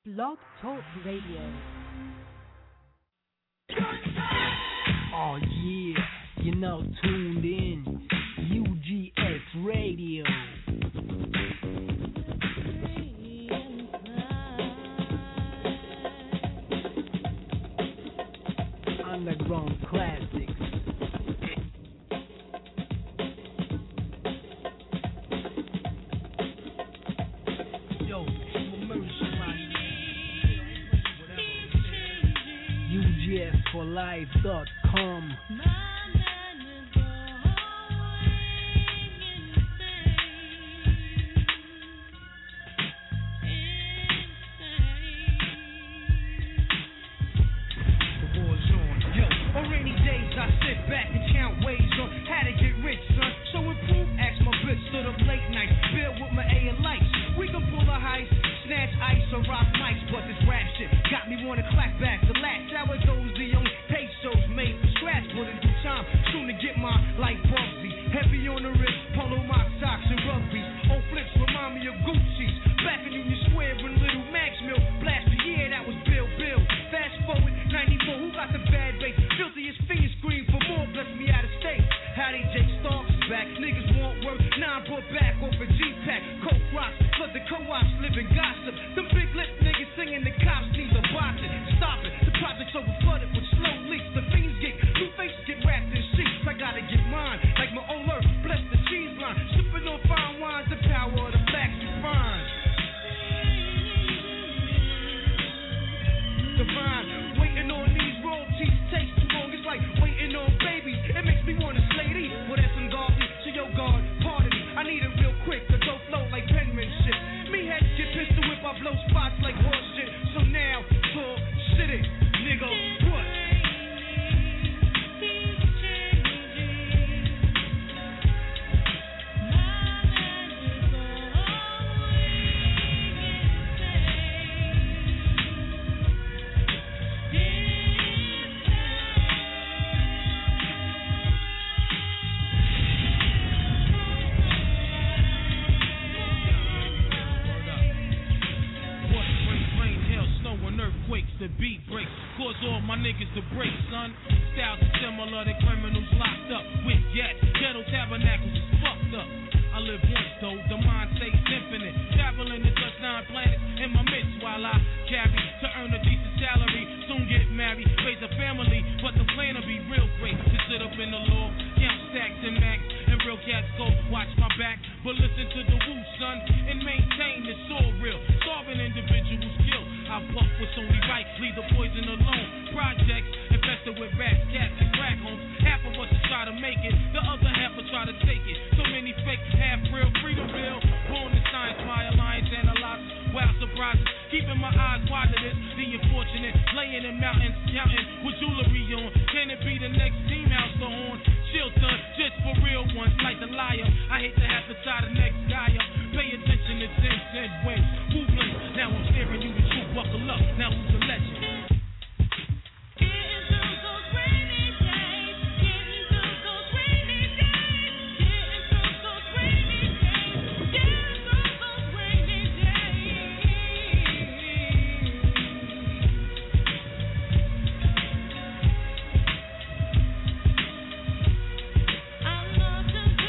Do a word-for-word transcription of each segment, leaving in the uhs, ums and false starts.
Blog Talk Radio. Oh yeah, you're now tuned in. U G S Radio. Underground classics. Yo, U G S for life dot com.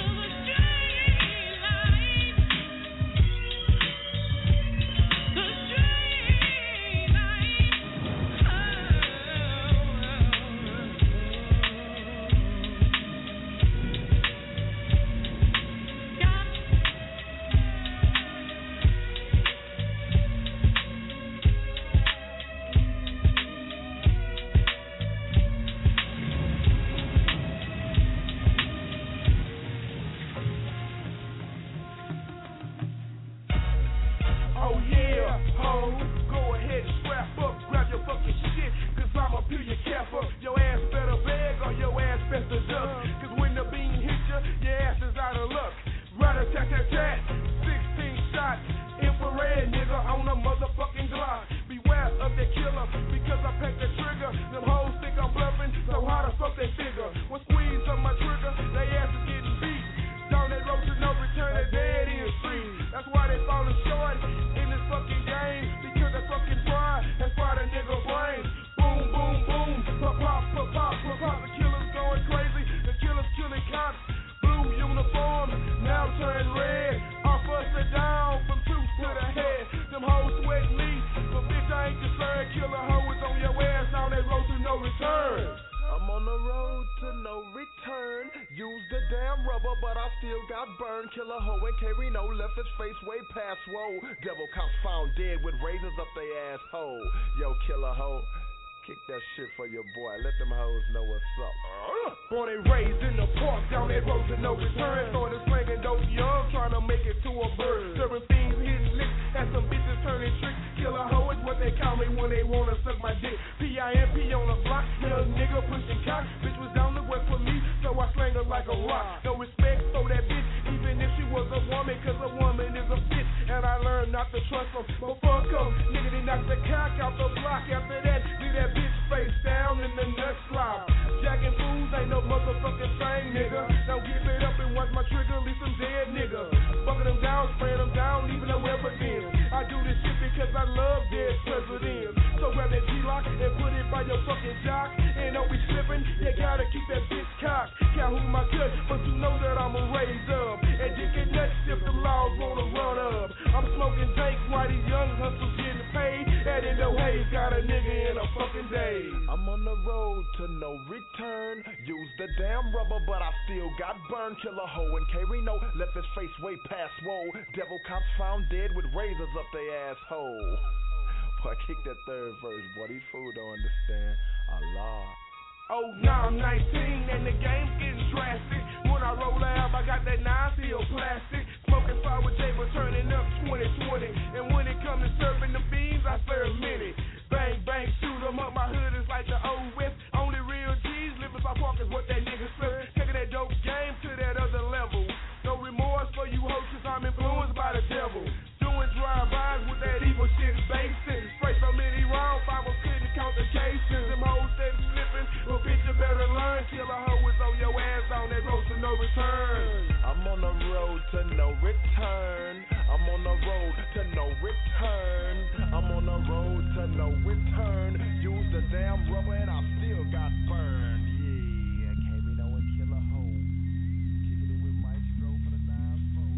The but I still got burned. Kill a hoe and carry no, left his face way past whoa. Devil cops found dead with razors up they asshole. Yo, kill a hoe. Kick that shit for your boy. Let them hoes know what's up. Uh, born and raised in the park, down that road to no return. Started slanging those young, trying to make it to a bird. Serving fiends, hitting licks, had some bitches turning tricks. Kill a hoe is what they call me when they wanna suck my dick. P I M P on the block, young nigga pushing cock. Bitch was down the west for me, so I slang her like a rock. No respect for that bitch, even if she was a woman, cause a woman is a bitch. And I learned not to trust them. But fuck them, nigga, they knocked the cock out the block. After that, leave that bitch face down in the nut slop. Jacking fools ain't no motherfucking thing, nigga. Now give it up and watch my trigger, leave some dead nigga. Bucking them down, spraying them down, leaving no evidence. I do this shit because I love dead presidents. So grab that G-lock and put it by your fucking jock. And don't be slipping, you gotta keep that bitch cocked. Count who my cut, but you know that I'ma raise up. And you get nuts if the laws wanna run up. I'm smoking dank while these young hustlers getting paid. That ain't no hay, got a nigga in a fucking day. I'm on the road to no return. Use the damn rubber, but I still got burned. Kill a hoe and carry no, left his face way past whoa. Devil cops found dead with razors up they asshole. Boy, kick that third verse, boy. These fools don't understand. Allah. Oh, now I'm nineteen and the game's getting drastic. When I roll out, I got that nine steel plastic. Smoking fire with J, but turning up twenty twenty. And when it comes to serving the beans, I serve many. Bang, bang, shoot 'em up. My hood is like the old West. Only real G's living by park is what that nigga said. Taking that dope game to that other level. No remorse for you hoes, cause I'm influenced by the devil. Doing drive-bys with that evil shit basic. Spray so many wrong, five couldn't count the cases. Them hoes steady slipping, well bitch you better learn. Till a hoe is on your ass on that road to no return. I'm on the road to no return. I'm on the road to no return. I'm on the road to no return. Use the damn rubber and I still got burned. Yeah, carry no and kill a hoe. Kicking it with Mike Stroh for the nine four.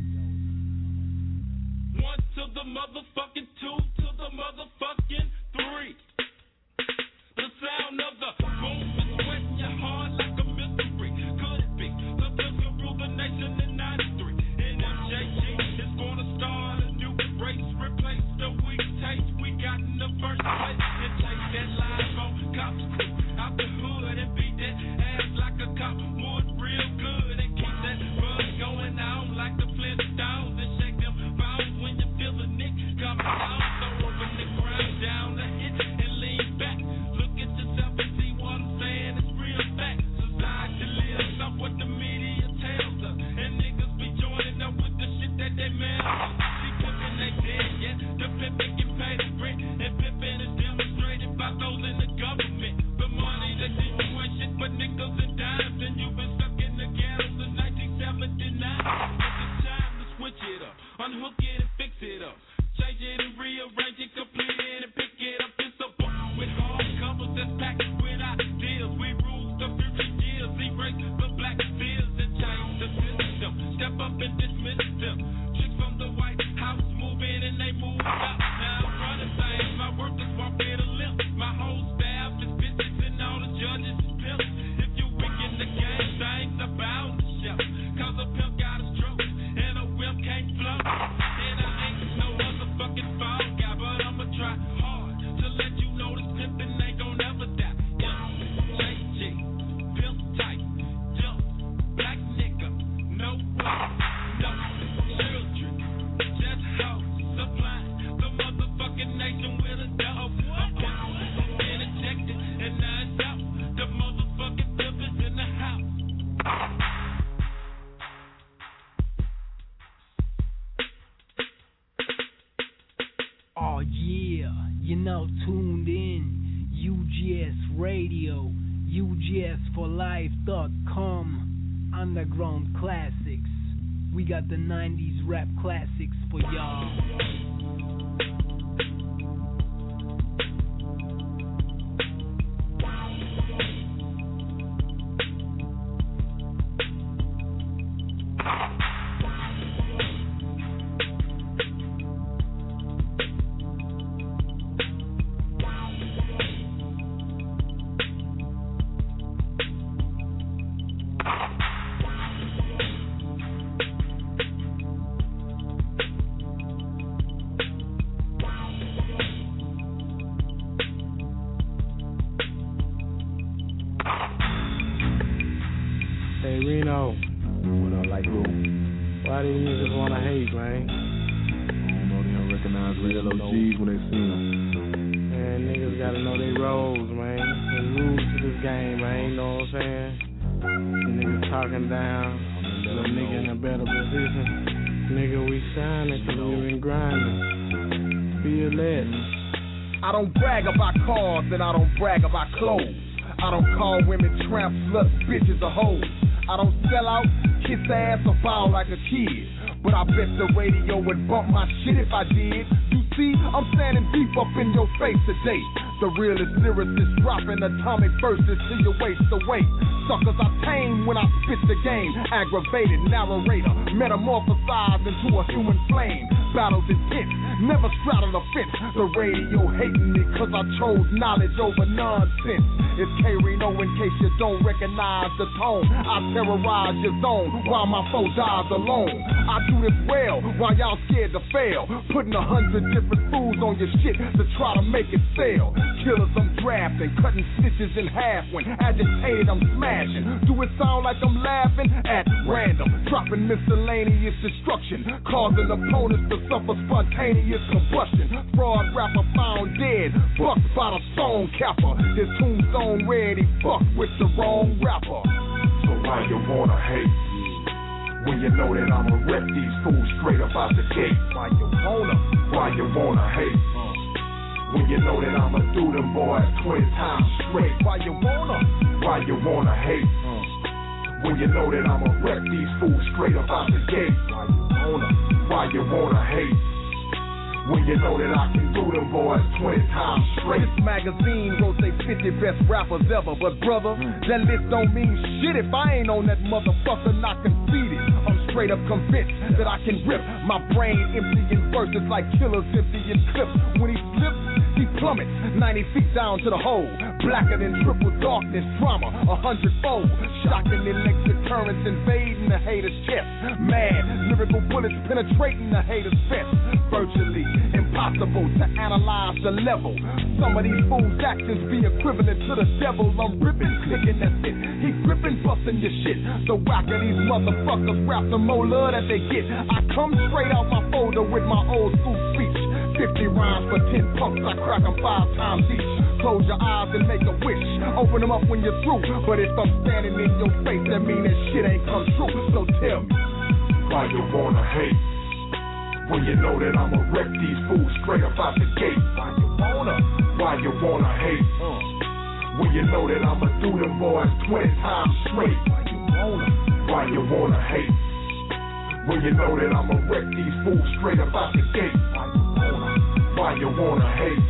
One to the motherfucking two to the motherfucking three. The sound of the boom is sweating your heart like a mystery. Could be the pistol rule the nation in ninety-three. And M J G is gonna start a new race, replace the weak taste we got in the first place. And take that live on cops out the hood and beat that ass like a cop would real good. And keep that buzz going on like the Flintstones. And shake them bones when you feel the nick coming out. So open the ground down the hit and lean back. Look at yourself and see what I'm saying. It's real fact. Society lives up what the media tells us. And niggas be joining up with the shit that they mail us. See pimpin' they dead yet. The pimpin' get paid in rent. And pimpin' is demonstrated by those in the government. The money that did you ain't shit but nickels and dimes. And you've been stuck in the ghetto since nineteen seventy-nine. It's time to switch it up. Unhook it and fix it up. Change it and rearrange it, complete it and pick it up. It's a book with hard covers that's packed with ideas. We rule the future years, erase the black fields and change the system. Step up and dismiss them. Chicks from the White House move in and they move out. Now I'm running things, my workers walk in a limp. My whole staff is bitches and all the judges is pimps. If you weak in the game, things are bound to show. Cause a pimp got a stroke and a whip can't flow. And I ain't no motherfucking fall guy, but I'ma try hard to let you know this pimpin' ain't gon' ever die. Yeah, J G, pimp tight, yeah, black nigga, no wife, no children, just hoes, supply the motherfucking nation with a dope. I'm been ejected and now it's out. The motherfucking pimp is in the house. Oh yeah, you're now tuned in. U G S Radio, U G S for life dot com, Underground Classics. We got the nineties rap classics for y'all. Ho. What up, like who? Why these niggas wanna hate, man? I don't know, they don't recognize real O Gs when they see them. Man, niggas gotta know their roles, man. There's rules to this game, man, you know what I'm saying? The niggas talking down, little nigga in a better position. Nigga, we shining cause we been grinding. Feel that. I don't brag about cars and I don't brag about clothes. I don't call women tramps, sluts, bitches, or hoes. I don't sell out, kiss ass, or bow like a kid. But I bet the radio would bump my shit if I did. You see, I'm standing deep up in your face today. The realest lyricist dropping atomic verses to your waist away. Suckers I tame when I spit the game. Aggravated narrator, metamorphosized into a human flame. Battles intense, never straddled a fence. The radio hating me cause I chose knowledge over nonsense. It's K-Reno in case you don't recognize the tone. I terrorize your zone while my foe dies alone. I do this well while y'all scared to fail. Putting a hundred different fools on your shit to try to make it sell. Killers I'm drafting, cutting stitches in half. When agitated I'm smashing. Do it sound like I'm laughing? At random, dropping miscellaneous destruction, causing opponents to suffer spontaneous combustion. Fraud rapper found dead, bucked by the song capper. His tombstone ready, fucked with the wrong rapper. So why you wanna hate? When you know that I'ma rip these fools straight up out the gate. Why you wanna? Why you wanna hate? When you know that I'ma do them boys twenty times straight. Why you wanna? Why you wanna hate? When you know that I'ma rip these fools straight up out the gate. Why you wanna? Why you wanna hate? When you know that I can do them boys twenty times straight. This magazine wrote they fifty best rappers ever. But brother, that list don't mean shit if I ain't on that motherfucker not conceited. I'm straight up convinced that I can rip. My brain empty in verses like killers empty in clips. When he slips, he plummets ninety feet down to the hole. Blacker than triple darkness drama, a hundredfold. Shocking electric currents invading the hater's chest. Mad lyrical bullets penetrating the hater's vest. Virtually impossible to analyze the level. Some of these fools' actions be equivalent to the devil. I'm ripping, clicking, that's it. He gripping, busting your shit. The whack of these motherfuckers rap the more love that they get. I come straight out my folder with my old school speech. Fifty rhymes for ten punks, I crack them five times each. Close your eyes and make a wish. Open them up when you're through. But if I'm standing in your face, that mean that shit ain't come true. So tell me, why you wanna hate? When you know that I'ma rip these fools straight up out the gate. Why you wanna? Why you wanna hate? Uh. When you know that I'ma do them boys twenty times straight. Why you wanna? Why you wanna hate? When you know that I'ma rip these fools straight up out the gate. Why you wanna? Why you wanna hate?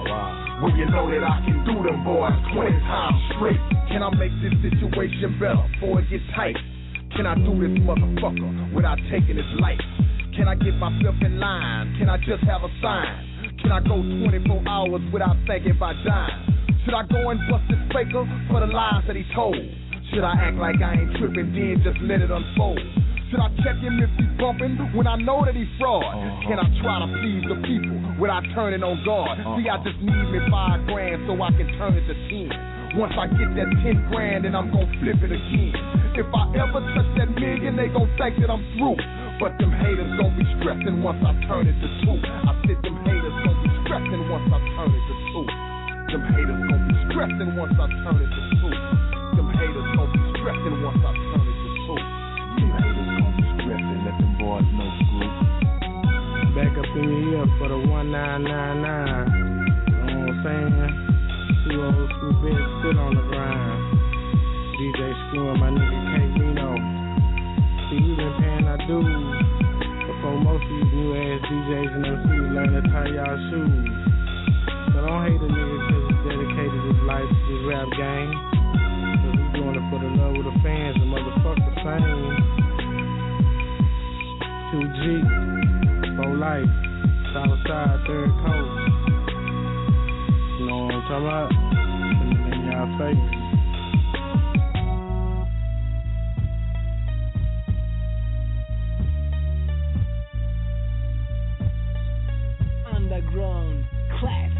When you know that I can do them boys twenty times straight. Can I make this situation better before it gets tight? Can I do this motherfucker without taking his life? Can I get myself in line? Can I just have a sign? Can I go twenty-four hours without thinking about dying? Should I go and bust this faker for the lies that he told? Should I act like I ain't tripping, then just let it unfold? Should I check him if he's bumping when I know that he's fraud? Uh-huh. Can I try to please the people without turning on guard? Uh-huh. See, I just need me five grand so I can turn it to ten. Once I get that ten grand, then I'm gon' flip it again. If I ever touch that million, they gon' think that I'm through. But them haters gon' be stressing once I turn it to two. I said them haters gon' be stressing once I turn it to two. Them haters gon' be stressing once I turn it to two. Them haters gon' be stressing once I turn it to two. Them haters gon' be stressing, let them boys know group. Back up in your ear for the one nine nine nine. You know what I'm saying? Two old school beds still on the grind. D J Screw and my nigga K-Reno. See, we been paying our dues before most of these new ass D Js and M Cs learn to tie y'all shoes. So don't hate a nigga cause he's dedicated his life to this rap game. Cause we doing it for the love of the fans and motherfucker fame. two G, for life, Southside, third coast. You know what I'm talking about? In y'all face. Underground classics.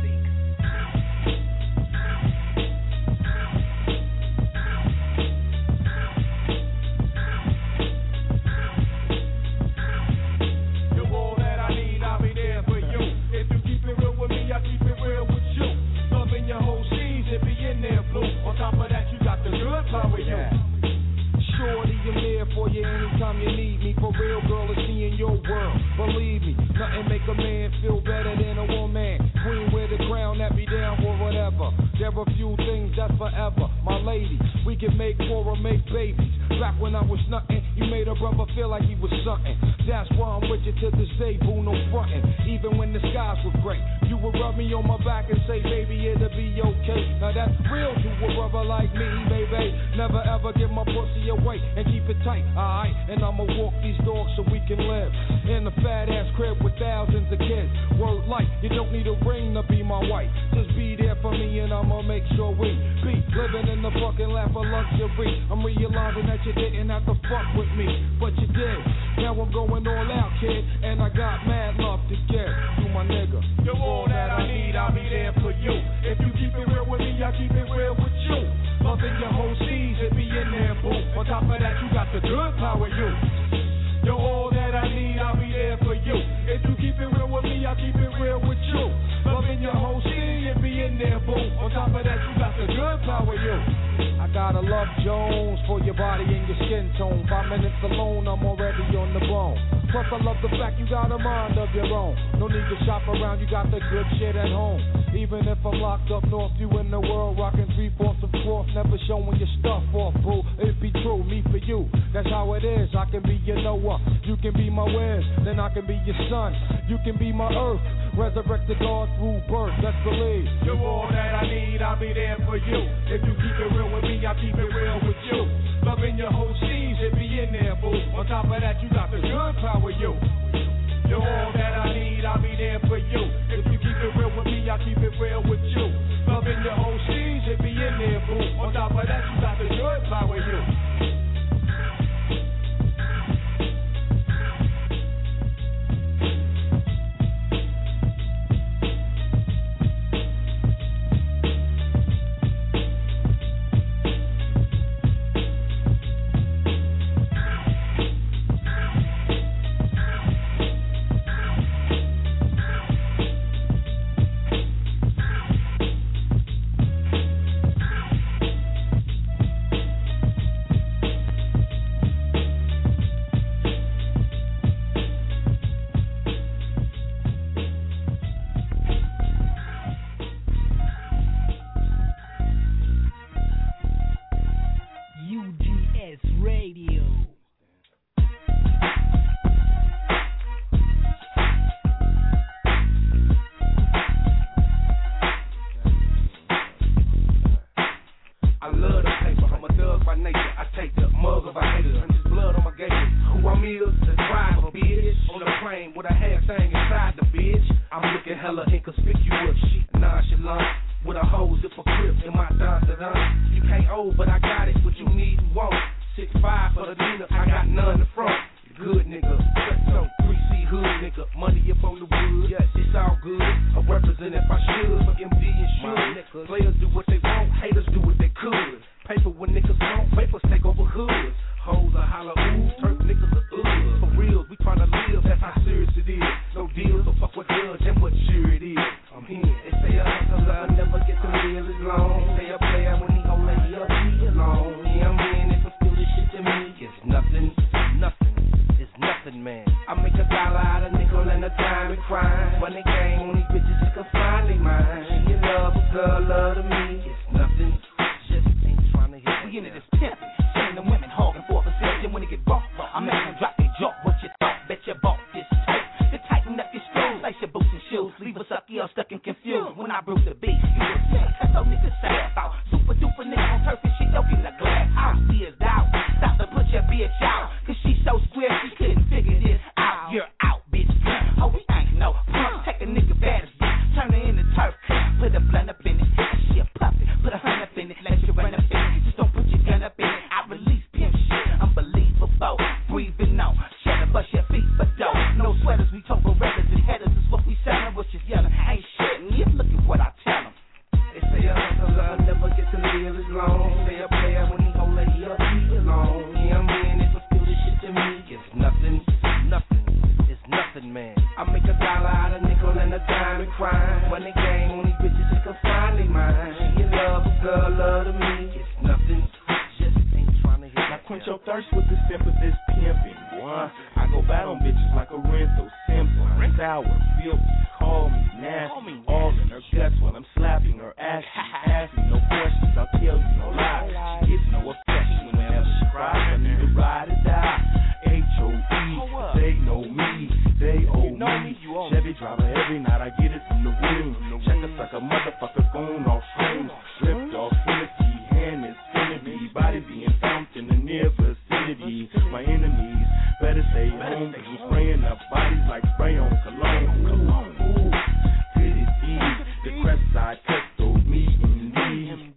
whatever. There are few things that's forever. My lady, we can make more or make babies. Back when I was nothing, you made a brother feel like he was something. That's why I'm with you to this day, boo, no frontin'. Even when the skies were gray, you would rub me on my back and say, baby, it'll be okay. Now that's real to a brother like me, baby. Never ever give my pussy away and keep it tight, alright? And I'ma walk these dogs so we can live in a fat ass crib with thousands of kids. Word light, you don't need a ring to be my wife. Just be there for me and I'ma make sure we be living in the fucking lap of luxury. I'm realizing that you didn't have to fuck with me, but you did. Now I'm going all out, kid, and I got mad love to give you, my nigga. You're all that I need, I'll be there for you. If you keep it real with me, I keep it real with you. Loving your whole seas, it be in there, boo. On top of that, you got the good power, you. You're all that I need, I'll be there for you. If you keep it real with me, I'll keep it real with you. Loving your whole scene, it be in there, boo. On top of that, you got the good power, you. I gotta love Jones for your body and your skin tone. Five minutes alone, I'm already on the bone. Plus I love the fact you got a mind of your own. No need to shop around, you got the good shit at home. Even if I'm locked up north, you in the world rocking three-fourths of cloth, never showing your stuff off, boo. It be true, me for you, that's how it is. I can be your Noah, you can be my Wiz, then I can be your son. You can be my earth, resurrected God through birth, let's believe. You're all that I need, I'll be there for you. If you keep it real with me, I'll keep it real with you. Loving your whole seas, it be in there, boo. On top of that, you got the good power, you. You're all that I need, I'll be there for you. If you keep it real with me, I'll keep it real with you. Loving your whole seas, it be in there, boo. On top of that, you got the good power, you. Sour, filthy, call me nasty, all in her guts while I'm slapping her ass. like a motherfucker going off shrooms. Slipped off Hennessy, hand is spinning me. Body being found in the near vicinity. My enemies better stay home, cause I'm spraying up bodies like spray on cologne. Cologne, ooh, did it ease. The crest side testo, me and me.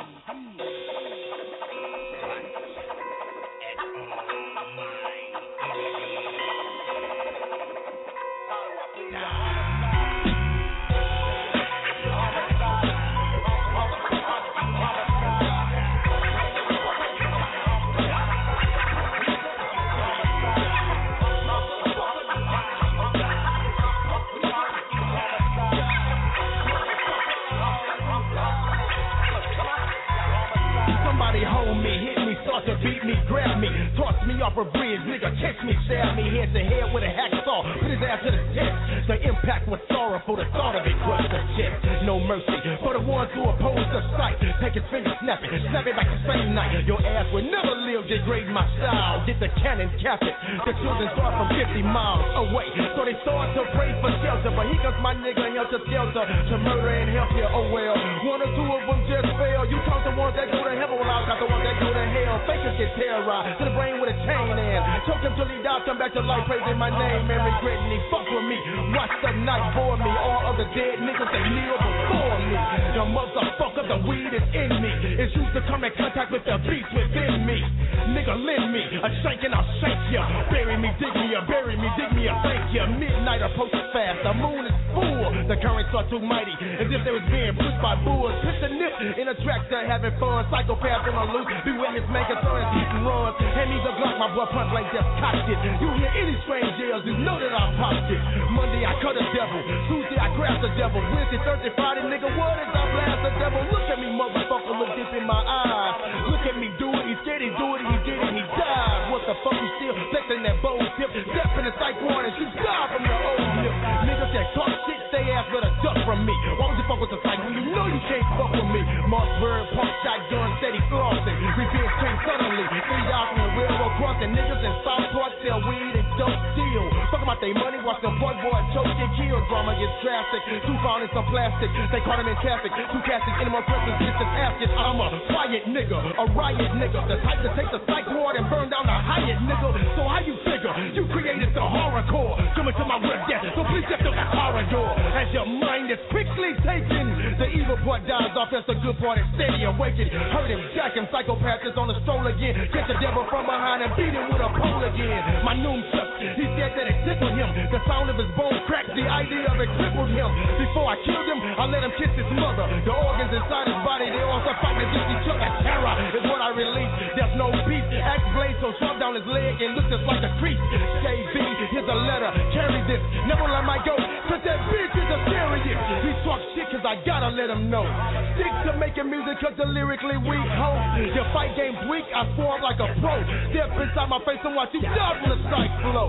To beat me, grab me, toss me off a bridge, nigga, catch me, stab me head to head with a hacksaw, put his ass to the test. The impact was sorrowful, the thought of it crushed the chest. No mercy for the ones who oppose the sight. Take his finger, snap it, snap it back the same night. Your ass would never live, degrade my style. Get the cannon, cap it. The children start from fifty miles away, so they start to pray for shelter. But he comes my nigga helter skelter to murder and help you. Oh well, one or two of them just fail. You count the ones that go to heaven, well I'll count the ones that go to hell. Fakers get terrorized to the brain with a chain and choke him till he dies, come back to life, praising my name and regretting he fuck with me. Watch the night bore me, all of the dead niggas they kneel before me. The motherfucker, the weed is in me. It's used to come in contact with the beast within me. Nigga, lend me a shank and I'll shank ya. Bury me, dig me, or bury me, dig me, or thank ya. Midnight approaches fast, the moon is full. The currents are too mighty, as if they was being pushed by bulls. Pitch the nip in a tractor, having fun. Psychopaths on the loose, be witness, make a turn, hit and run. Hand me the Glock, my blood punch like just cocked it. You hear any strange yells, you know that I popped it. Monday I cut a devil, Tuesday I grab the devil, Wednesday, Thursday, Friday, nigga, what is I blast the devil? Look at me, motherfucker, look deep in my eyes. Look at me do it, he said he do it, he did it, he died. What the fuck, you still flexing that bold tip? Step in the psych ward and shoot God from the old nip. Niggas that talk shit, stay ass with a duck from me. Why would you fuck with the psych when you know you can't fuck with me? Mossberg, pump shotgun, steady flossing. Revenge came suddenly. Three dollars from the railroad crossing. Niggas in Southport sell weed and dope deal. Fuck about they money, watch them boy boy choke get killed. Drama gets drastic. Two found in some plastic. They caught him in traffic. Two casting animal questions, it's just asking. I'm a quiet nigga, a riot nigga. The type to take the psych ward and burn down the Hyatt nigga. So how you figure? You created the horrorcore. Coming to my web death, so please step through the corridor. As your mind is quickly taken, the evil part dies off as the good part is steady awakened. Hurt him, jack him, psychopath is on the stroll again. Get the devil from behind and beat him with a pole again. My noon chuck, he said that it tickled him. The sound of his bone cracked, the idea of it crippled him. Before I killed him, I let him kiss his mother. The organs inside his body, they also fight against each other. Terror is what I release. There's no peace. Axe blade so shoved down his leg and looked just like a crease. J B, here's a letter, carry this. Never let my go, cause that bitch is a serious. He talk shit cause I gotta let him know. Stick to making music cause the lyrically weak, ho. Your fight game's weak, I swarm like a pro. Step inside my face and watch you die from the strike flow.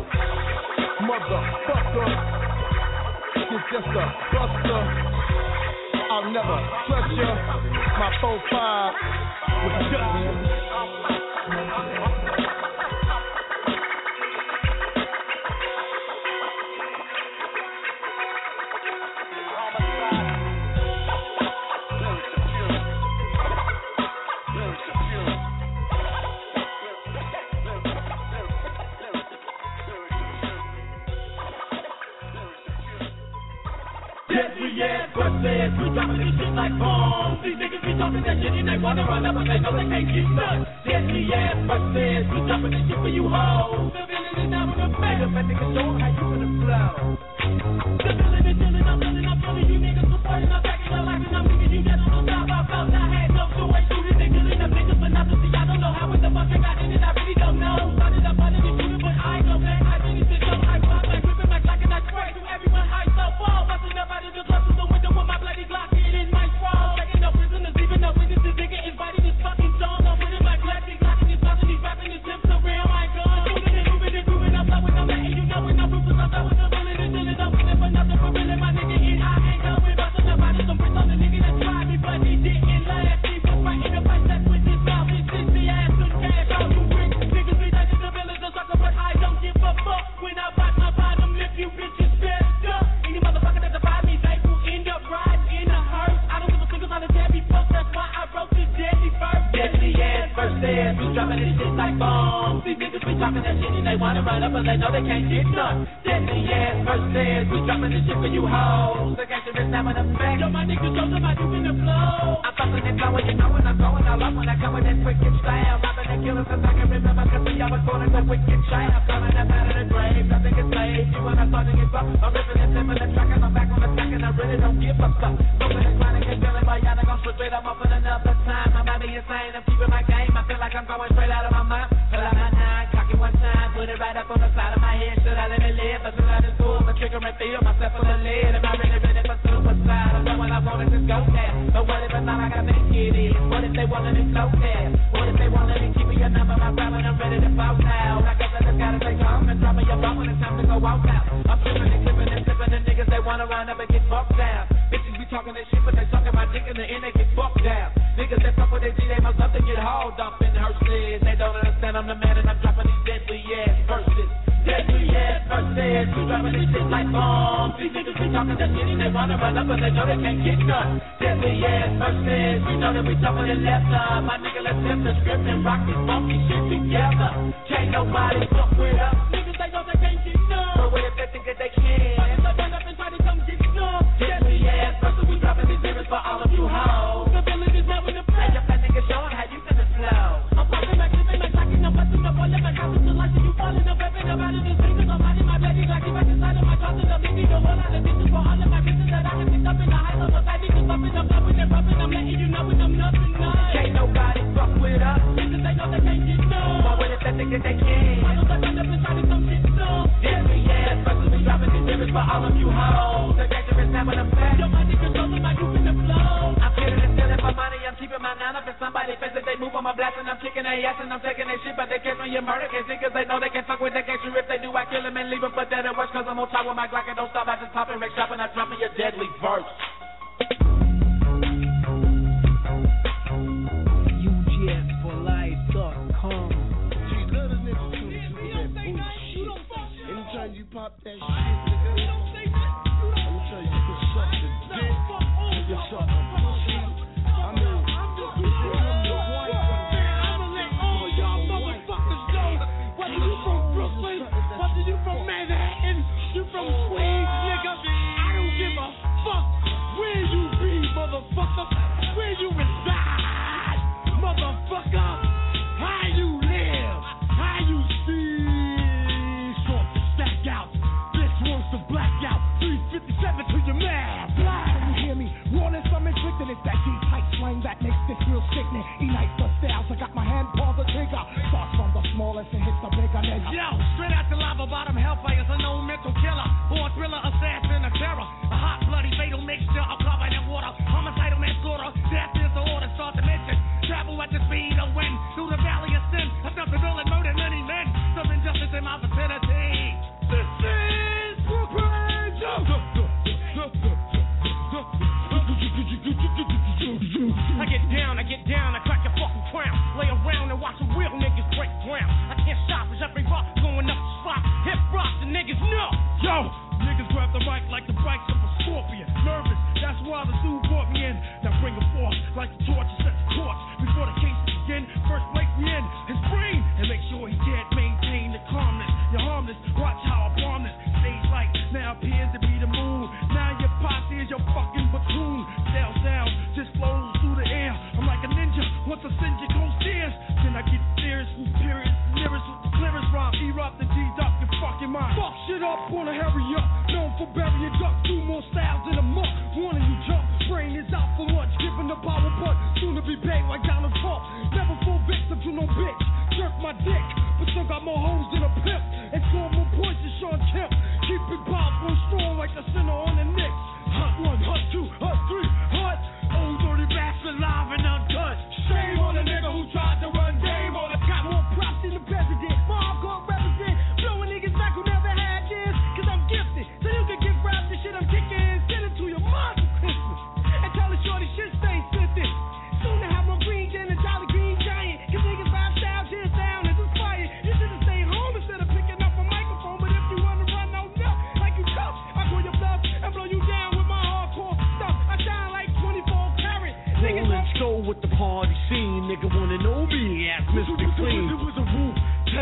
Motherfucker, it's just a buster. I'll never trust you. My four five was just yeah, busted. We dropping this shit like bombs. These niggas be talking that shit and they wanna run up, but they know they can't keep none. Deadly ass busted. We dropping this shit for you hoes. The villain is now in the face. That nigga show how you finna flow. The villain is chillin', I'm feeling, I'm feeling you niggas supporting, I'm backing, I'm locking, I'm thinking you dead on top. I felt I had no choice. Shooting and killing them niggas, but not to see. I don't know how in the fuck I got in it. I really don't know. Started up under the shooting, but I ain't no man. I really sit so high, fly like ripping my clock and I spray to everyone high so far. Busting up out of the club. The window with my bloody Glock, it in my sprawl. Taking no prisoners, even no witnesses. Nigga inviting this fucking song. I'm with it, my classic, locking this, popping these, rapping this, tips around my gun. Moving and moving and grooving, I'm blowing, I'm letting you know when I'm ruthless, I'm blowing, I'm feeling it, feeling the shit and they wanna run up, but they know they can't get none. Deadly ass verses, we dropping this shit for you hoes. The gangster is having a effect. Yo, my niggas show them I do in the flow. I'm fucking and blowing, you know when I'm going all up when I come with that wicked style. Robbing and killing since I can remember, cause we always born in the wicked child. Coming up out of the grave, nothing is slave. You when I'm starting it up, I'm ripping and flipping and tracking, I'm back on the track and I really don't give a fuck. Moving and grinding and feeling, but y'all gon' slip it up up in another time. I might be insane, I'm keeping my game. I feel like I'm going straight out of my mind. Pull out my nine, cock it one time, put it right up on the side of my head. Should I let it live? But still out in school, but trigger and feel myself full of lead. Am I really ready for suicide? I know when I want it to go there. But what if it's not like I think it is? What if they want it to flow there? What if they want it to keep me your number? My brother, I'm ready to fall now. Like I said, I gotta take off and drop me your bump when it's time to go out now. I'm flipping and clipping and flipping the niggas, they wanna run up and get fucked down. Bitches be talking that shit, but they sucking my dick in the end, they get fucked down. Niggas that fuck with they G, they must up to get hauled up in hearses. They don't understand I'm the man and I'm dropping these deadly ass verses. Deadly ass verses, we dropping this shit like bombs. These niggas be talking that shit and they wanna run up, but they know they can't get none. Deadly ass verses, we know that we jumping the left up. My nigga, let's flip the script and rock this funky shit together. Can't nobody fuck with us. Niggas, they know they can't get none. But what if they think that they can? So run up and try to come get none. Deadly ass verses, we dropping these lyrics for all of you hoes. The villain is now in the play. Your fat nigga showing how you finna flow. I'm fucking back, living like talking, I'm busting up all of my cops to life. You falling up, rapping about it, this fingers, I'm hiding my bloody like you back inside of my closet. I'm making a whole lot of bitches for all of my bitches that I can pick up in the high level. I need to bump it up, loving and rubbing, I'm letting you know when I'm nothing nice. Can't nobody fuck with us. Bitches, they know they can't get none. But what if they think that they can? I know they run up and try to come get some. Deadly ass versus we dropping these lyrics for all of you hoes. The gangster is having a fact. Yo, my niggas know my group in the flow. I'm feeling and stealing for money, I'm keeping my nine up. If somebody face it, they move on my blast and I'm kicking their ass and I'm taking their shit, but they catch me in murder case because they know they can fuck with that gangster. If they do, I kill them and leave them for dead and worse, cause I'm on top with my Glock and don't stop. I just pop and wreck shop and I drop me a deadly verse. U G S for life dot com. Gee, let a nigga tune into that bullshit. Anytime you pop that shit, nigga, I'm gonna tell you, you can suck the dick, you can suck the pussy. I mean, you can come to white. I'ma let all y'all motherfuckers know, whether you from Brooklyn, whether you from Manhattan, you from Queens, nigga, I don't give a fuck where you be, motherfucker, where you reside, motherfucker, how you live, how you see, sort to stack out, this one's the blackout, three fifty-seven to your man, black. Can you hear me? Rawness, I'm inflicting it, that deep tight slang that makes this real sickening. Ignite the styles, I got my hand paw the trigger, starts from the smallest and hits the bigger nigga. Yo, straight out the lava bottom, hellfires, a known mental killer, born thriller, assassin, a terror, a hot bloody fatal mixture of carbon and water, homicidal manslaughter, death is the order, start to mention, travel at the speed of wind, through the valley of sin, attempt to villain, murder many men, some injustice in my vicinity. This is Brooklyn. I get down, I get down, I crack your fucking crown, lay around and watch some real niggas break ground. I can't stop, cause every rock going up the spot, hip rock, the niggas know. Yo, niggas grab the mic like the brakes of a scorpion, nervous, that's why the dude brought me in. Now bring a force, like the torch to set the course. Before the case begin, first break me in his brain, and make sure he can't maintain the calmness. You're harmless, watch how I bomb this. Stage light now appears to be the moon. Now your posse is your fucking platoon. Stale sound just flows through the air. I'm like a ninja, once I send you goes stairs. Then I get serious with periods, lyrics with the clearest rhyme. E-rock the G-Duck, your fucking mind. Fuck shit up, wanna hurry up. Known for burying ducks, two more styles in a month. One of you jump, brain is out for lunch. Giving the power butt, soon to be paid like Donald Trump. Never fall victim to no bitch. Jerk my dick, but still got more hoes than a pimp. And score more points than Sean Kemp. Keep it powerful and strong like the center on the Knicks. Hot one, hot two, hot three, hot. Old dirty bastard live and uncut. Shame on the nigga who tried to run game on it. Got more props than the president. Mob gon' represent. Blowing niggas back who never had this. Cause I'm gifted. So you can get rap the shit I'm kicking. Send it to your mom for Christmas. And tell the shorty shit stay slipping. Soon to have more green than a Jolly Green Giant. Cause niggas vibe style, tears down and inspired. You should've stayed home instead of picking up a microphone. But if you wanna run out now, like you tough, I call your bluff and blow you down with my hardcore stuff. I shine like twenty-four karat. Roll and go with the party scene. Nigga wanna know me, ask Mister Clean. It was a Wu Tang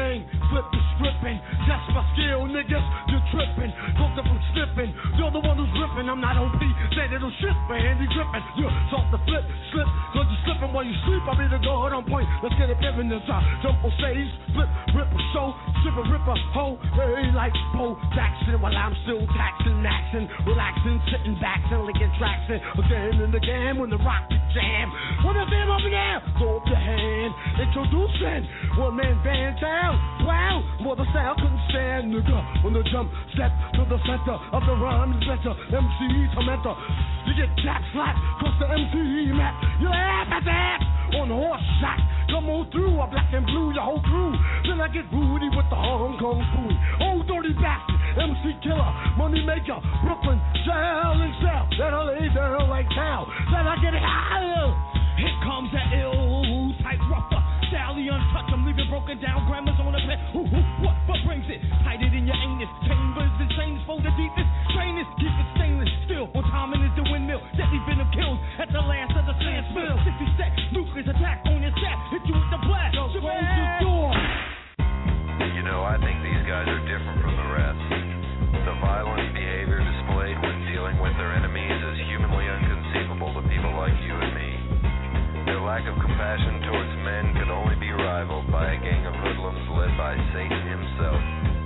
flip the scrippin'. That's my skill, niggas. You're trippin'. Close up from slippin'. You're the one who's rippin'. I'm not O P. Say little shit, man. Handy grippin'. You're soft to flip, slip. Cause you slippin' while you sleep. I'll be the guard on point. Let's get it pimpin' this time. Jump on stage, flip, rip a show, strip a rip a hoe. Hey, like Bo Jackson while I'm still taxin', maxin', relaxin', sittin' back, lickin' traction. Again and again when the rock the jam. When the fam over there, throw up your hand. Introducing one man band down. Wow, well the sound couldn't stand, nigga. When the jump step to the center of the rhyme inventor, M C tormentor. You get jack flat across the M C map. You laugh at that on the horse shot. Come on through, I black and blue your whole crew. Then I get Rudy with the Hong Kong food. Oh, dirty bastard, M C killer, money maker, Brooklyn, jail and cell. Then I lay down like cow. Then I get it higher. Here comes that ill type rougher. Sally untouched, I'm leaving broken down grammars on the pen. Ooh, ooh, what, what brings it? Hide it in your anus. Chambers and chains for the deepest. Train is, keep it stainless. Still, on timing is the windmill. Deadly venom kills at the last of the sand spill. sixty sec, nuclear attack on your staff. Hit you with the blast. Close the door. You know, I think these guys are different from the rest. The violent behavior displayed when dealing with their enemies is humanly inconceivable to people like you and me. Their lack of compassion towards men could only be rivaled by a gang of hoodlums led by Satan himself.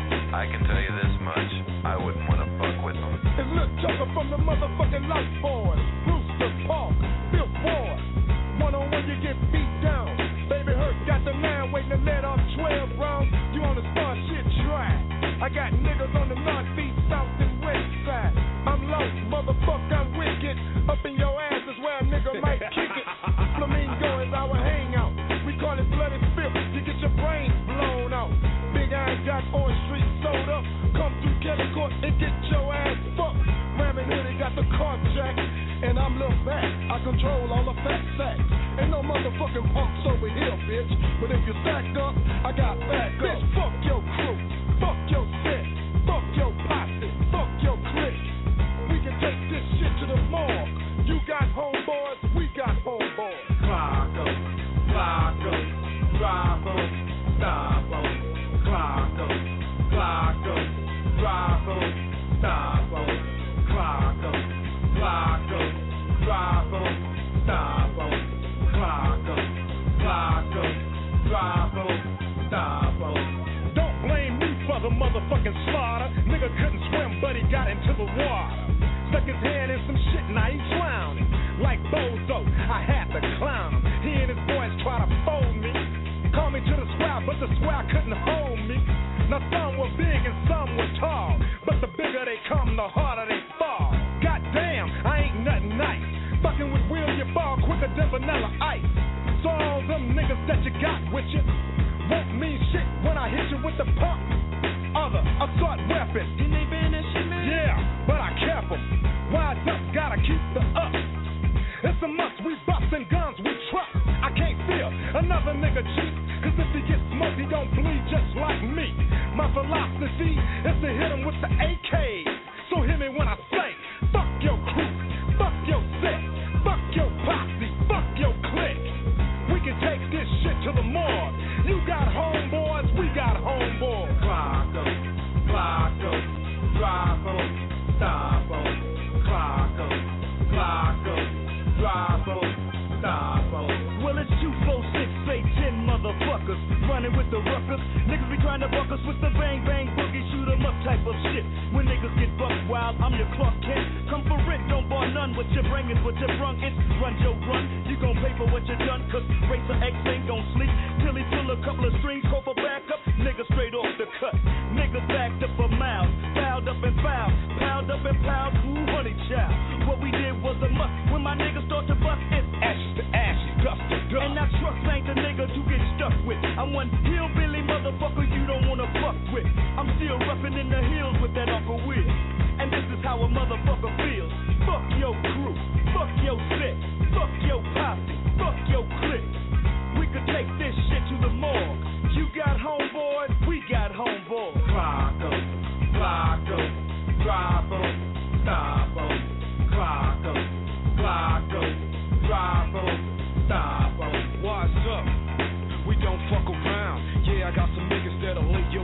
I can tell you this much, I wouldn't want to fuck with them. It's Lil Chucker from the motherfucking Life Boys. Brewster Park, Bill Ward. One on one you get beat down. Baby Hurt got the nine waiting to let off twelve rounds. You on the start shit track. I got niggas on the northeast, south, and west side. I'm lost, motherfucker, I'm wicked. Up in your ass is where a nigga might kick it. Flamingo is our hangout. We call it bloody fifth. You get your brains blown out. Big Iron got Orange Street sold up. Come through Kelly Court and get your ass fucked. Ramming Hoodie got the car jack. And I'm Lil Back. I control all the fat sacks. Ain't no motherfucking punks over here, bitch. But if you stack up, I got back up. Bitch, fuck your crew. Fuck your set. Fuck your posse. Fuck your clique. We can take this shit to the morgue. You got homeboys, we got homeboys. Clock up, clock up, drive up, stop up. Clock up, clock up, drive up, stop up. Clock up, clock up, drive up, stop up. Clock up, clock up, drive up, stop up. Don't blame me for the motherfucking slaughter. Nigga couldn't swim, but he got into the water. Stuck his hand in some shit, now he's clowning. Like Bozo, I had to clown him. He and his boys try to fold me. Call me to the square, but the square couldn't hold me. Now some were big and some were tall, but the bigger they come, the harder they fall. Goddamn, I ain't nothing nice. Fucking with William Ball quicker than vanilla ice. So all them niggas that you got with you won't mean shit when I hit you with the pump. Other assault weapon. Didn't they ban that shit, man? Yeah, but I kept them. Wise up, gotta keep the up. It's a must, we bustin' guns, we trust. I can't feel another nigga cheat. Cause if he gets smoked, he gon' bleed just like me. My philosophy is to hit him with the A K. So hear me when I say, fuck your crew, fuck your set, fuck your posse, fuck your clique. We can take this shit to the morgue. You got homeboys, we got homeboys. Clock up, clock up, drive up, stop up. Clock up, clock up, drive up, stop up. Well, it's two, four, six, eight, ten motherfuckers running with the ruckers. Niggas be trying to buck us with the bang bang boogie, shoot 'em up type of shit. When niggas get buck wild, I'm your Clark Kent. Come for it, don't bar none. What you bring is what you brung. It's run your run. You gon' pay for what you done, cause Racer X ain't gon' sleep till he pull a couple of strings, call for backup. Niggas straight off the cut. Niggas backed up for miles, piled up and piled, piled up and piled. Ooh, honey child. What we did was a must. When my niggas start to buck, it's ashes to ashes, dust to dust. And now trucks ain't the nigga to get stuck with. I'm one hillbilly motherfucker you don't wanna fuck with. I'm still roughing in the hills with that Uncle Will. And this is how a motherfucker feels. Fuck your crew, fuck your set, fuck your posse, fuck your clique. We could take this shit to the morgue. You got homeboys, we got homeboys. Clock up, clock up, drive up, stop up. Clock up, clock up, drive up, stop up. What's up? We don't fuck around. Yeah, I got some niggas that'll lay your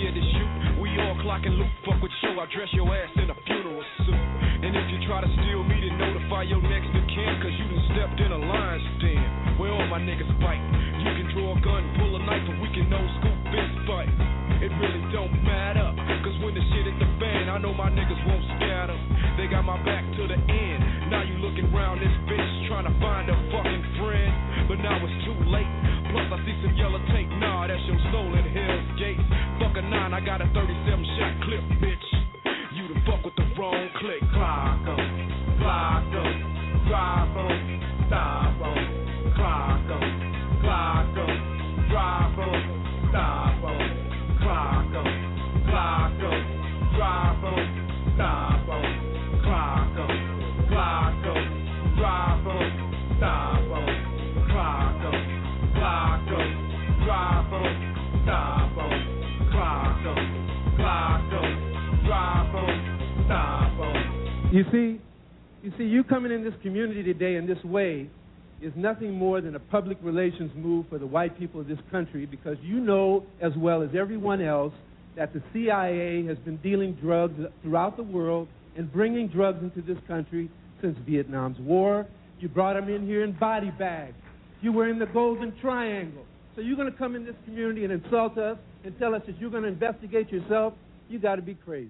scared to shoot. We all clock and loop, fuck with show. I dress your ass in a funeral suit. And if you try to steal me, then notify your next of kin, cause you done stepped in a lion's den where all my niggas fight. You can draw a gun, pull a knife, or we can no scoop fist fight. It really don't matter, cause when the shit hit the fan, I know my niggas won't scatter. They got my back to the end. Now you looking round this bitch trying to find a fucking friend, but now it's too late. Plus I see some yellow tape, nah, that's your stolen Hell's Gate. Fuck a nine, I got a thirty-seven shot clip, bitch. You done fuck with the wrong click. Clocko, Clocko, Bravo, Stavo, Clocko, Clocko, Bravo, Stavo, Clocko, Clocko, Bravo, Stavo, Clocko, Clocko, Bravo, Stavo, Clocko, Clocko, Bravo, Stavo, Clocko, Clocko, Bravo, Stavo. You see, you see, you coming in this community today in this way is nothing more than a public relations move for the white people of this country, because you know as well as everyone else that the C I A has been dealing drugs throughout the world and bringing drugs into this country since Vietnam's war. You brought them in here in body bags. You were in the Golden Triangle. So you're going to come in this community and insult us and tell us that you're going to investigate yourself? You got to be crazy.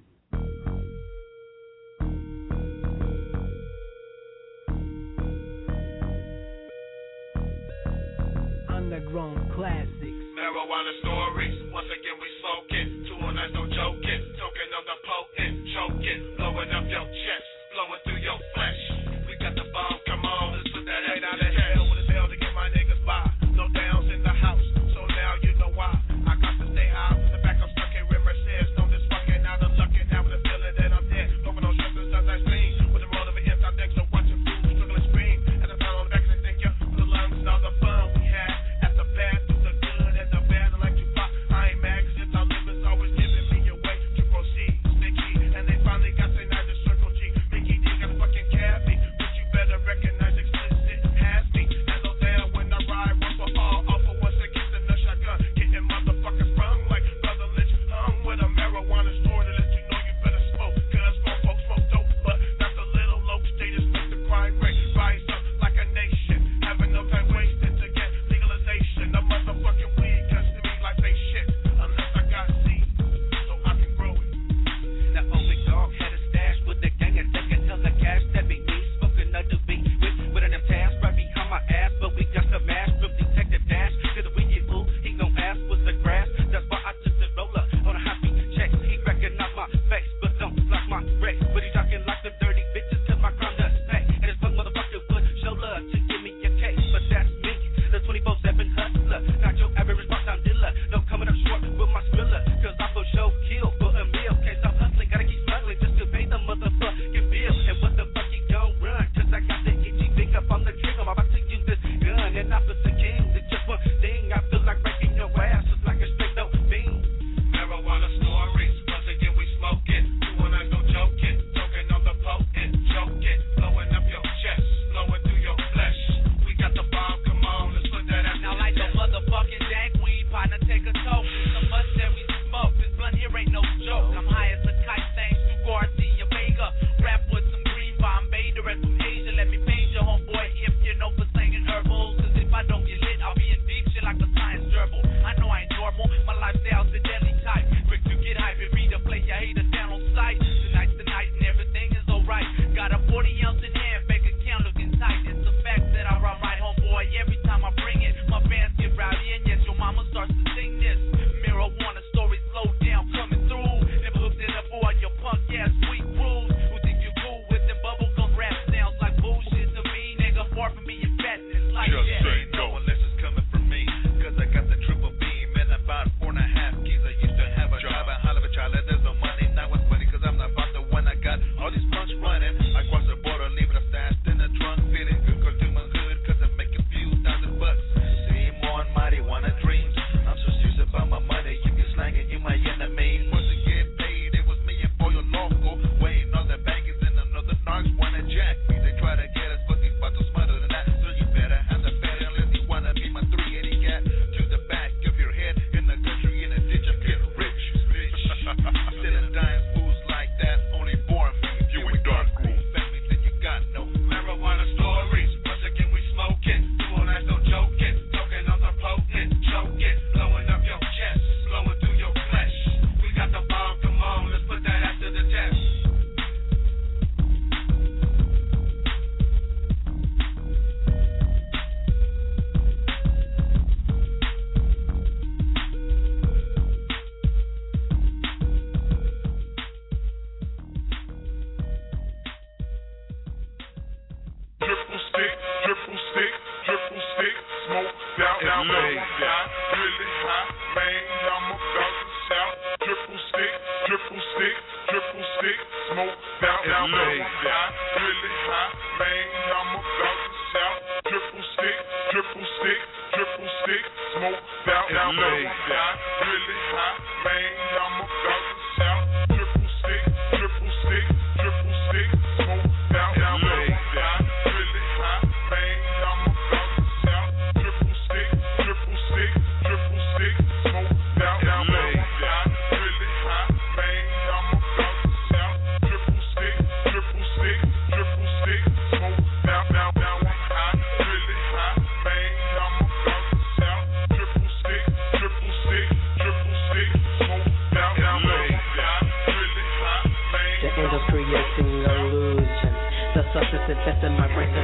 Underground classics. Marijuana stories. Once again we smoking. Two on us, no joking. Token of the potent, choking, blowing up your chest, blowing through your flesh. We got the bomb. Come on, let's put that eight out of hell with a bell to get my niggas by. No downs in the house, so now you know why. I got to stay high. The back I'm stuck in river says, don't just fucking out of luck and having a feeling that I'm dead. Hoping on stress and stuff I seen. With the roll of an inside deck, so watching food, struggling scream. At the pound on the back, and thank you for the lungs and all the fun we had. At the bad, through the good and the bad, I like you pop. I ain't mad, cause it's our living's always giving me a way to proceed. Sticky, and they finally got say now the circle G. Mickey D got a fucking cab me, but you better recognize explicit has me. And no down when I ride, one for all, all for once against in the shotgun. Getting motherfuckers sprung like Brother Lynch hung with a marijuana store to let you know you better smoke. Cause more folks smoke dope, but not the little low. They just make the crime rate rise up like a nation. Having no time wasted to get legalization. The motherfucking weed cuts to me like they shit. Unless I got seed, so I can grow it. That old big dog had a stash with the gang and they can tell the cash that be me. Smoking another beat with, with an task right behind my ass, but we got the mash from Detective Dash. Cause we get boo, he gon' ask what's the grass. That's why I took the roller on a happy check. He recognize my face, but don't block my race. But he talking like the dirty bitches till my crime does pay. And this punk motherfucker would show love to give me a case. But that's me, the twenty-four seven hustler. Not your average part-time dealer. No coming up short with my spiller. Cause I for show kill for a meal. Can't stop hustling, gotta keep smuggling just to pay the motherfucking bill. And what the fuck he gon' run? Cause I got the itchy finger up on the trigger. I'm about to use this gun and Officer King. It's just one thing, I feel like breaking your ass just like a straight dope fiend. Marijuana stories. Once again we smoking. Two on us, no joking. Token of the potent, choking, blowing up your chest, blowing through your flesh. We got the bomb. Come on, let's put that out. Now like the motherfucking dank weed, partner, take a toke. It's a must that we smoke. This blunt here ain't no joke. I'm high as a kite, thanks to Garcia Vega. Rap with some green Bombay, the rest from Asia. Let me paint your homeboy if you know for slanging herbals. Cause if I don't get lit, I'll be in deep shit like a science gerbil. I know I ain't normal, my lifestyle's the deadly type. Quick to get hype and read a play, your haters down on sight. Tonight's the night and everything is alright. Got a forty ounce in hand, bank account looking tight. It's the fact that I run right, homeboy, every time I bring it. My fans get rowdy and yes, your mama starts to sing this. Marijuana stories slow down, coming through. Never hooked it up for all your punk ass sweet rules. Who think you cool with them bubblegum rap sounds like bullshit to me? Nigga, far from me and fatness like Just that. say no unless it's coming from me. Cause I got the triple beam and about four and a half keys. I used to have a job, a hell of a child. There's no money, now it's funny cause I'm not about the one. I got all these punch running. I cross the border, leaving a fast in the trunk. Feeling good, go to my hood cause I make a few thousand bucks. See more on marijuana dreams. I'm so serious about my money. You be slanging, you my enemy. Once I get paid, it was me and Pollo Loco. Waiting on the bankers and another narcs wanna jack me. They try to get us, but these bottles smarter than that. So you better have the better unless you wanna be my three eighty cat. To the back of your head in the country in a ditch. I'm getting rich.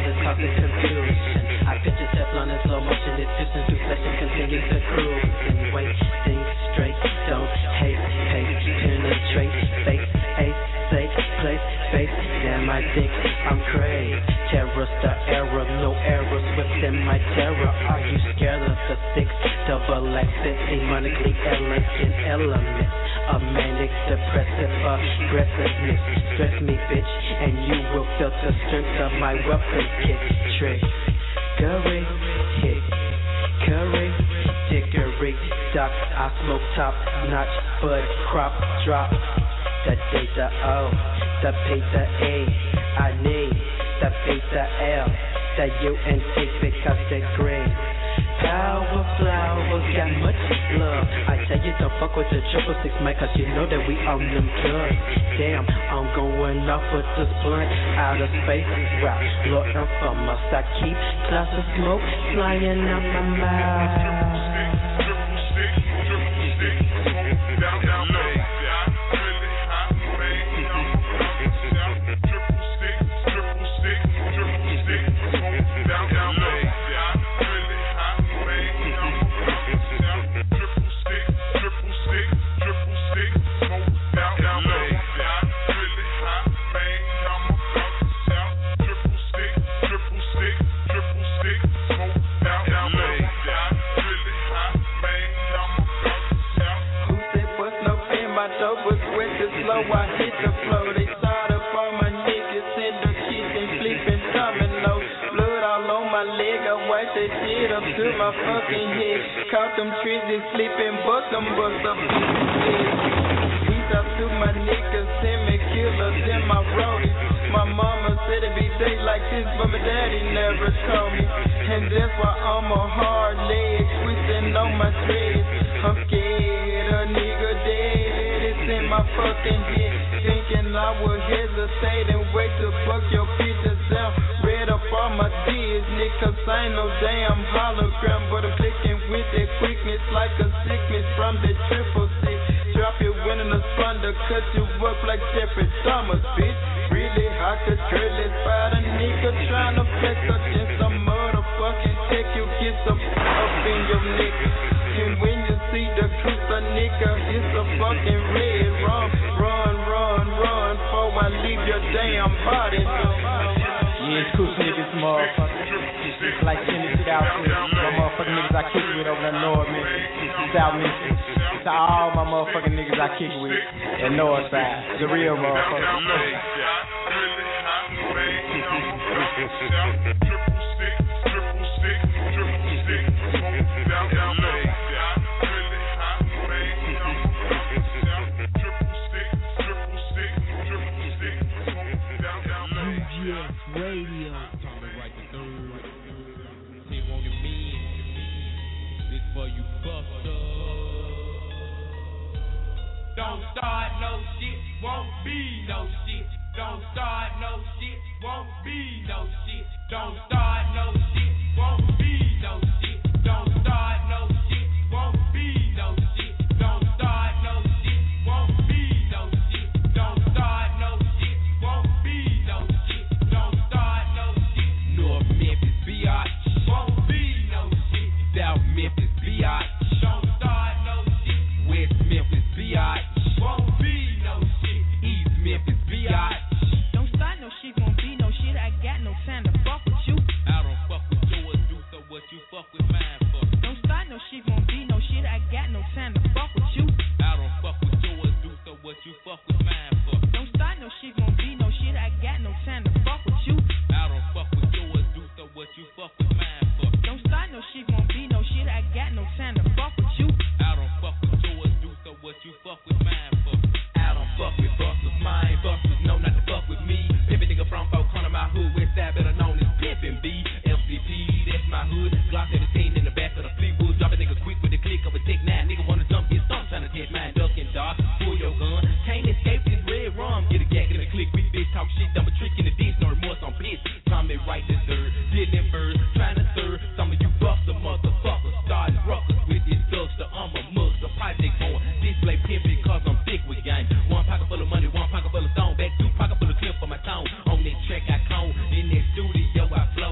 is causing confusion. I picture Teflon in slow motion, it's piercing through flesh and continues to cruise. And wait, think straight, don't hate, hate, penetrate, face, ace, say, place, face. Damn, I think I'm crazy. Terror's the error, no errors within my terror. Are you scared of the six double accent, demonically elegant elements? A manic, depressive aggressiveness. Stress me, bitch, and you will feel the strength of my weapon kit. Trick, curry, hit, curry, dickery, doc. I smoke top notch, bud crop drop. The data O, the P, the A. I need the P, the L, the U and T because they're green. Power flowers got much love. I tell you don't fuck with the triple six mic, cause you know that we own them drugs. Damn, I'm going off with this blunt out of space route. Lord, I'm from us. I keep clouds of smoke flying out my mouth. Triple stick, triple stick, smoke down, down low. Really hot, man, triple stick, triple stick, triple stick, smoke down, down low. I hit the flow, they start up all my niggas in the kitchen, flipping dominoes. Blood all on my leg, I wipe that shit up to my fucking head. Caught them trees sleeping, bust them, bust up in the head. Peace out to my niggas, send me killers in my roadies. My mama said it'd be days like this, but my daddy never told me. And that's why I'm a hard leg, twisting on my threads. I'm scared a nigga dead, it's in my fucking head. Thinking I would hesitate and wait to fuck your pictures out. Read up all my D's, nigga, I ain't no damn hologram, but I'm clicking with that quickness like a sickness from the triple six. Drop your win in the thunder, cut you up like Jeffrey Thomas, bitch. Really hot, cause curly fight a nigga tryna flex up in some motherfucking tech. You get some up in your neck. And when you see the truth, a nigga, it's a fucking red. Run, run, run, run, before I leave your damn body. Yeah, it's cool niggas, motherfucker. Like Tennessee out here. My motherfucking niggas I kick with over the North Memphis, South Memphis. It's all my motherfucking niggas I kick with. And North Side. The real motherfuckers. Triple stick, triple stick, triple stick, smoke down, down low. Really hot, man, triple stick, triple stick, triple stick, smoke down, down low. U G S Radio. Time to write the third. They want it mean. This for you busters. Don't start no shit, won't be no shit. Don't start no shit, won't be no shit. Don't start no shit, won't be no shit. Don't start no shit, won't be no shit. Don't start no shit, won't be no shit. Don't start no shit, won't be no shit. Don't start no shit. North Memphis, biatch. Won't be no shit. South Memphis, biatch. Don't start no shit. West Memphis, biatch. Won't be no shit. East Memphis, biatch. Shit won't be no shit, I got no time to fuck with you. I don't fuck with yours, do so what you fuck with mine for. Don't start no shit, won't be no shit, I got no time to fuck with you. I don't fuck with yours, do so what you fuck with mine for. Don't start no shit, won't be no shit, I got no time to fuck with you. I don't fuck with yours, do so what you fuck with mine for. Don't start no shit, won't be no shit, I got no time to fuck with you. I don't fuck with yours, do so what you fuck with mine for. I don't fuck with busters, mine busters know not to fuck with me. Pimpin' nigga from Folk Corner, my hood, west side, better known as Pimpin' B. F C P, that's my hood. Glock seventeen in the back of the Fleetwood. Dropping niggas quick with the click of a Tech nine. Nigga wanna jump, get stumped, tryna get mine. Duckin' dog, pull your gun. Can't escape this red rum. Get a gag in the click, we bitch talk shit. Dumb a trick in the ditch, no remorse on piss. Tommy right this third, did them birds, tryna stir. Some of you buster motherfuckers starting ruckus with this dubster. I'm a mug, the project on. Display pimpin' cause I'm thick with gang. One pocket full of money, one pocket full of stone. Back two pocket full of clip for my tone. On that track I cone, in that studio I flow.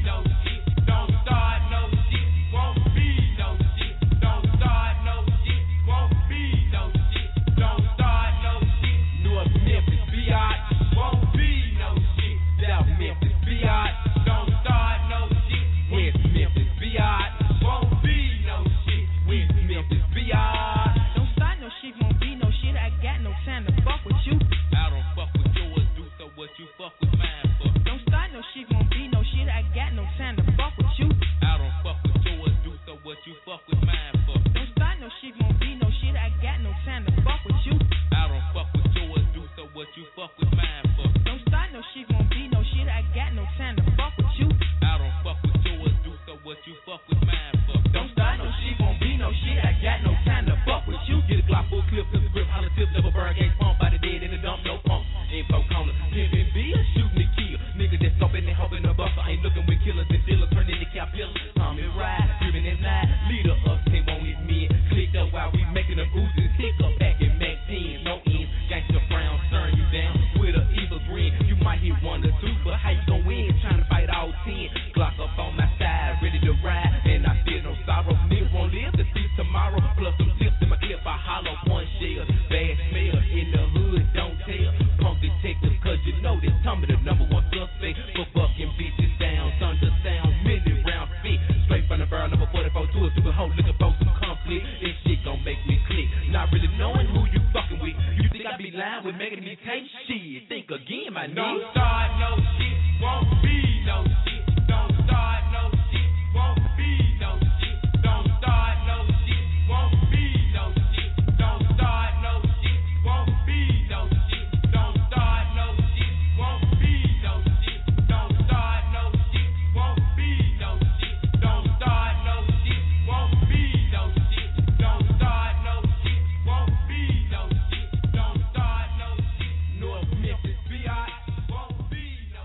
no shit. Don't start no shit. Won't be no shit. Don't start no shit. Won't be no shit. Don't start no shit. North Memphis, Biatch. Won't be no shit. South Memphis, Biatch. Don't start no shit. West Memphis, Biatch. Won't be no shit. West Memphis, Biatch. Don't start no shit, won't be no shit. I got no time to fuck with you. I don't fuck with yours, do so what you fuck with mine for. Don't start no shit, won't be no shit. I got no time to fuck with you. I don't fuck with yours, do so what you fuck with mine for. Don't start no shit, won't be no shit. I got no time to fuck with you. I don't fuck with yours, do so what you fuck with mine for. Don't start no shit, won't be no shit. I got no time to fuck with you. I don't fuck with yours, do so what you fuck with mine for. Don't start no shit, won't be no shit. I got no time to fuck with you. Get a Glock full clip, clip the grip, holler tip, never burn, gang pump by the dead in the dump, no pump. Info corner, pimpin' bill, shooting the kill. Nigga that's stopping and hoping the buffer. Ain't looking with killers and dealers, turning the cap pillars. Tommy ride, driven at night, leader up, team on his men. Clicked up while we making them oozes, hick up back in Mac ten, no ends. Gangsta Brown, turn you down with an evil grin. You might hit one or two, but how you gon' win? Trying to fight all ten. Glock up on my side, ready to ride, and I feel no sorrow. Niggas won't live to see tomorrow. Plus some tips in my clip, I hollow one shell. Bad smell in the hood, don't tell. Punk detectives, cause you know this Tommy the number one suspect for fucking bitches down. Thunder sound, million round spit. Straight from the barrel, number forty-four to a super hoe, looking for some conflict. This shit gon' make me click. Not really knowing who you fucking with. You think I be lying with making me take shit? Think again, my nigga. Don't start no shit. Won't be no shit. Don't start no shit. Won't be no shit. Don't start no shit. Won't be no shit. Don't start no shit. Won't be no shit. Don't start no shit. Won't be no shit. Don't start no shit. Won't be no shit. Don't start no shit. Won't be no shit. Don't start no shit. Won't be no shit. Don't start no shit. North Memphis, Biatch. Won't be no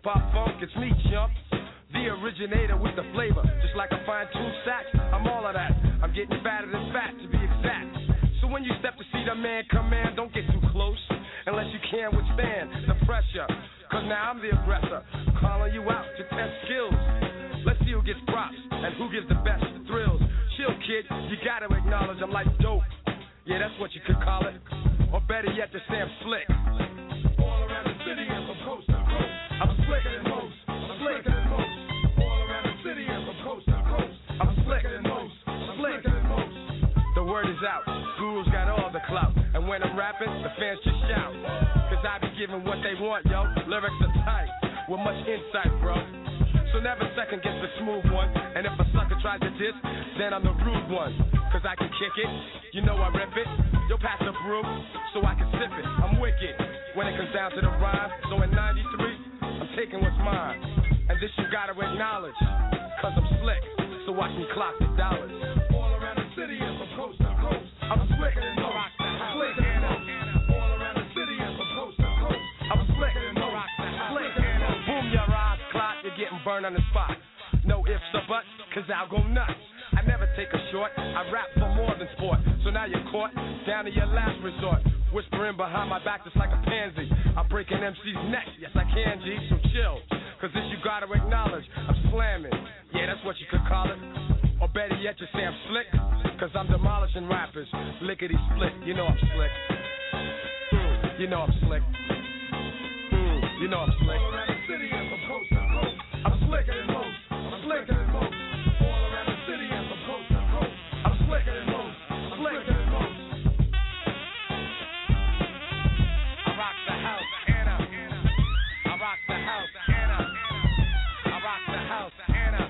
hip-hop funk, it's me, chump. The originator with the flavor. Just like a fine-tuned sax, I'm all of that. I'm getting fatter than fat, to be exact. So when you step to see the man command, don't get too close unless you can withstand the pressure. Cause now I'm the aggressor, calling you out to test skills. Let's see who gets props and who gives the best thrills. Chill, kid, you gotta acknowledge I'm like dope. Yeah, that's what you could call it. Or better yet, the Sam Slick. All around the city and from coast to coast. I'm slicker than most. I'm slicker than most. All around the city and from coast to coast. I'm slicker than most. Slicker than most. The word is out. Guru's got all the clout. And when I'm rapping, the fans just shout. Cause I be giving what they want, yo. Lyrics are tight. With much insight, bro. So never second guess the smooth one. And if a sucker tries to diss, then I'm the rude one. Cause I can kick it, you know I rip it. You'll pass the brew, so I can sip it. I'm wicked when it comes down to the rhyme. So in ninety-three, I'm taking what's mine. And this you gotta acknowledge. Cause I'm slick, so watch me clock the dollars. All around the city and from coast to coast. I'm slick, so rock the house. Slick, all around the city and from coast to coast. I'm slick, so rock the house. Slick, boom your eyes, clock, you're getting burned on the spot. No ifs or buts, cause I'll go nuts. I never take a short, I rap for more than sport. So now you're caught, down to your last resort. Whispering behind my back just like a pansy. I'm breaking M C's neck, yes I can, G, so chill. Cause this you gotta acknowledge, I'm slamming. Yeah, that's what you could call it. Or better yet, you say I'm slick. Cause I'm demolishing rappers, lickety split, you know I'm slick. Mm, you know I'm slick. Mm, you know I'm slick. All around the city and from coast to coast. I'm slicker than most, I'm slicker than most. All around the city and from coast to coast. I'm slicker than most, I'm slicker than most. I rock the house, Anna. I rock the house, Anna. I rock the house, Anna.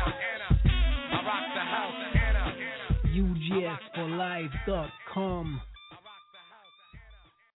U G S for life dot com